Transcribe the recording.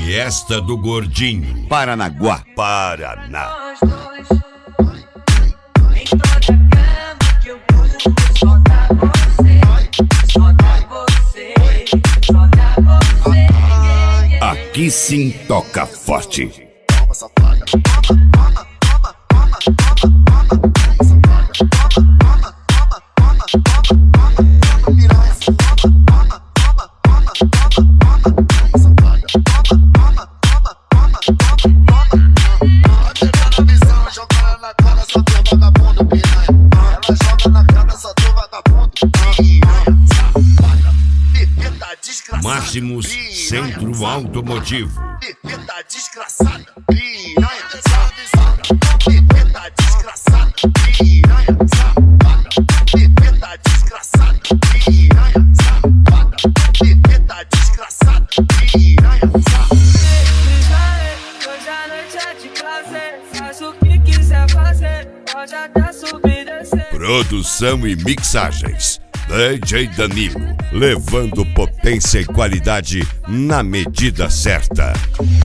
Fiesta do Gordinho, Paranaguá, Paraná. Aqui sim toca forte. Máximos Centro Automotivo. Pepeta desgraçada, piranha, safada. Pepeta desgraçada, piranha, safada. Pepeta desgraçada, piranha, safada. Pepeta desgraçada, piranha, safada. Hoje a noite é de prazer, faz o que quiser fazer, pode até subir e descer. Produção e mixagens DJ Danilo, levando potência e qualidade na medida certa.